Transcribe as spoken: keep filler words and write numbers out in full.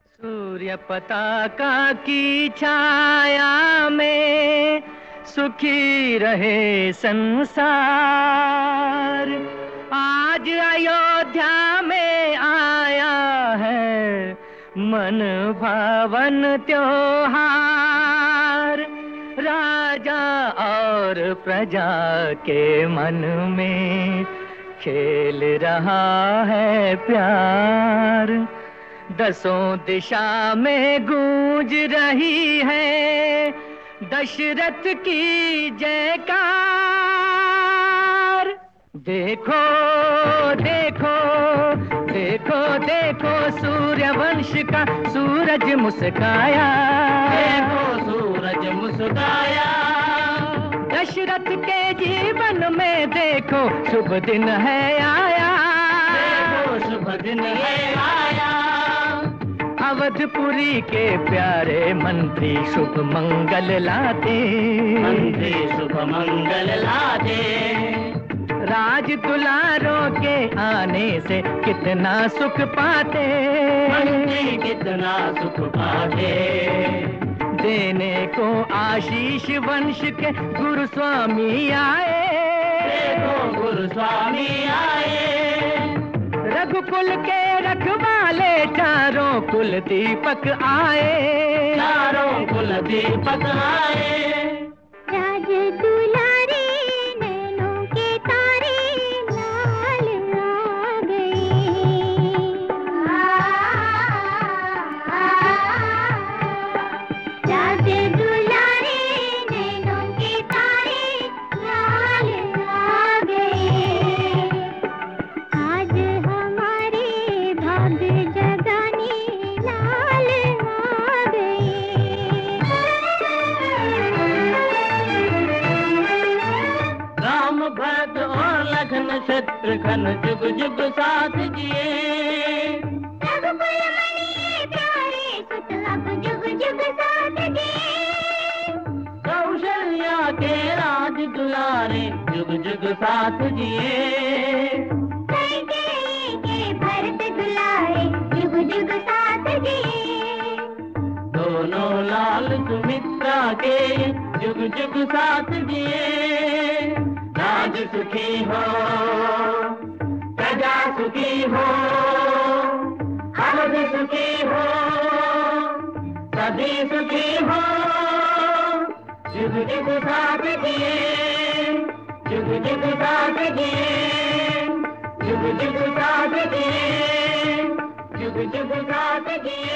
सूर्य पताका की छाया में सुखी रहे संसार। आज अयोध्या में आया है मन भावन त्योहार। राजा और प्रजा के मन में खेल रहा है प्यार। दसों दिशा में गूंज रही है दशरथ की जयकार। देखो देखो देखो देखो सूर्यवंश का सूरज मुस्काया। देखो सूरज मुस्काया। दशरथ के जीवन में देखो शुभ दिन है आया। देखो शुभ दिन है आया। अवधपुरी के प्यारे मंत्री शुभ मंगल लाते। मंत्री शुभ मंगल लाते। राज दुलारों के आने से कितना सुख पाते। मंत्री कितना सुख पाते। देने को आशीष वंश के गुरु स्वामी आए। देखो गुरु स्वामी आए। रघुकुल के रखवाले चारों कुल दीपक आए। चारों कुल दीपक आए। राज दुलारे नैनों के तारे लाल आ गए। राज दुलारे नैनों के तारे लाल आ गए। आज हमारे भाग्य जगाने लाल आ गए। राम भरत और लखन शत्रुघ्न जुग जुग साथ जिए। रघुकुल मणि प्यारे सुत अब जुग जुग साथ जिए। कौशल्या के राज दुलारे जुग जुग साथ जिए। कैकेयी के भरत दुलारे जुग जुग साथ जिए। दोनों लाल सुमित्रा के जुग जुग साथ जिए। राज सुखी हो प्रजा सुखी हो अवध सुखी हो सभी सुखी हो। जुग जुग साथ जिए। जुग जुग साथ जिए। जुग जुग साथ जिए। जुग जुग साथ जिए।